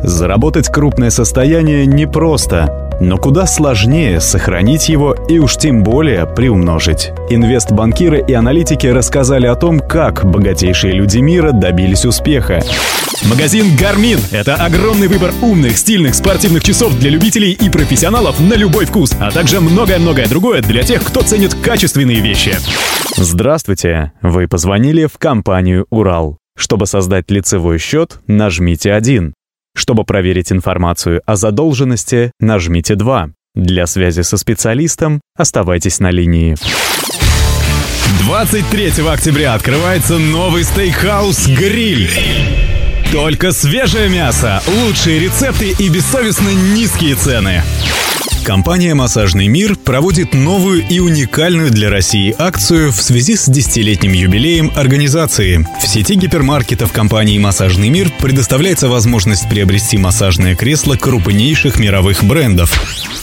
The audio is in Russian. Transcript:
Заработать крупное состояние непросто, но куда сложнее сохранить его и уж тем более приумножить. Инвестбанкиры и аналитики рассказали о том, как богатейшие люди мира добились успеха. Магазин Garmin – это огромный выбор умных, стильных, спортивных часов для любителей и профессионалов на любой вкус, а также многое-многое другое для тех, кто ценит качественные вещи. Здравствуйте! Вы позвонили в компанию «Урал». Чтобы создать лицевой счет, нажмите 1. Чтобы проверить информацию о задолженности, нажмите 2. Для связи со специалистом оставайтесь на линии. 23 октября открывается новый стейкхаус «Гриль». Только свежее мясо, лучшие рецепты и бессовестно низкие цены. Компания «Массажный мир» проводит новую и уникальную для России акцию в связи с 10-летним юбилеем организации. В сети гипермаркетов компании «Массажный мир» предоставляется возможность приобрести массажное кресло крупнейших мировых брендов.